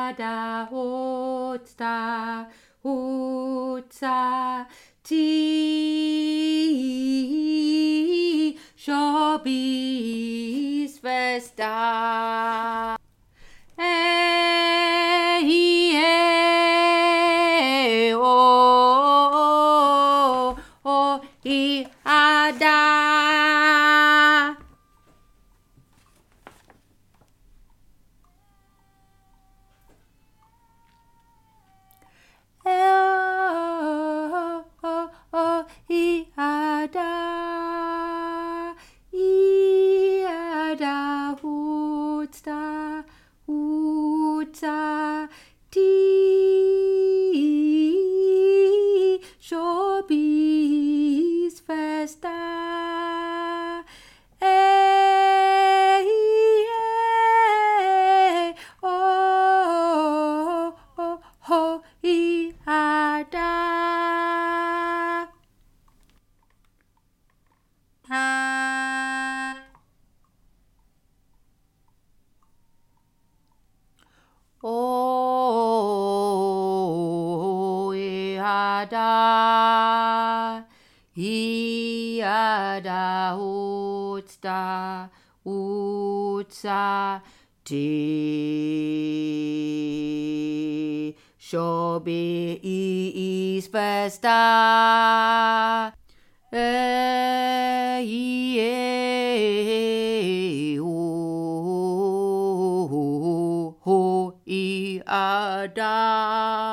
ada hotsta hotsa ti shobis festa. Hey, hey, oh, oh, I ada. Oh, oh, oh, I ada hutsta, hutsa, ti, shobis festa. Oh, oh, oh, I ada. Oh, I ada hutsta, hutsa, ti, shobis festa. I ada.